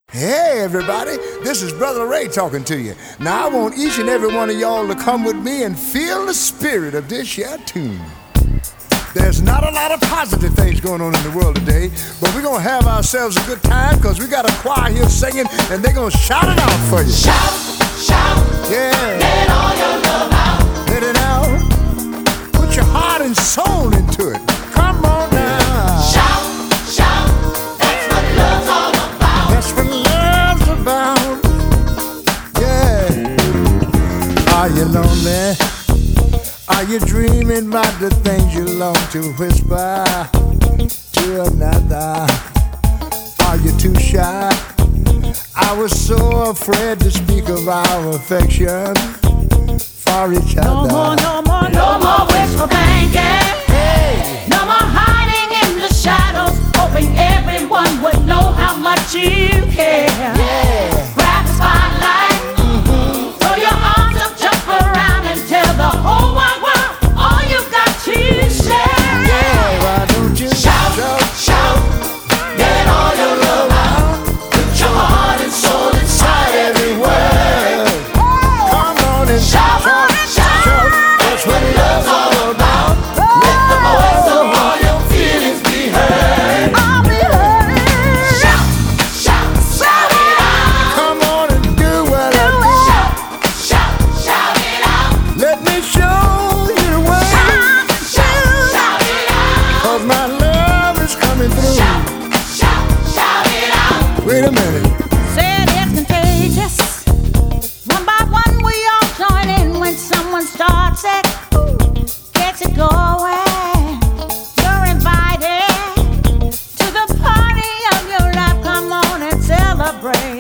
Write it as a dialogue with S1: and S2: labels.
S1: Hey everybody, this is Brother Ray talking to you. Now I want each and every one of y'all to come with me and feel the spirit of this here tune. There's not a lot of positive things going on in the world today, but we're gonna have ourselves a good time because we got a choir here singing and they're gonna shout it out for you.
S2: Shout, shout,
S1: yeah.
S2: Let all your love out.
S1: Let it out. Put your heart and soul into it. Come on now.
S2: Shout, shout, that's what love's all about.
S1: That's what love's about. Yeah. Are you lonely? Are you dreaming about the things you long to whisper to another? Are you too shy? I was so afraid to speak of our affection for each other.
S2: No more wishful thinking.
S1: Hey.
S2: No more hiding in the shadows, hoping everyone would know how much you care.
S1: Yeah.
S2: Grab the spotlight, throw your arms up, jump around and tell the whole wide world all you got to share.
S1: Yeah, why don't you
S2: Shout, shout, let all your love out. Put your heart and soul inside every word.
S1: Come on and
S2: Shout, shout,
S1: that's what
S2: love's all about. Let the voice of all your feelings be heard. Shout, shout, shout it out.
S1: come on and do what I do.
S2: Shout, shout, shout it out.
S1: Let me show you the way.
S2: Shout it out.
S1: 'Cause my love is coming through.
S2: Shout it out.
S1: Wait a minute.
S3: Said it's contagious. One by one, we all join in when someone starts it. Gets it going. You're invited to the party of your life. Come on and celebrate.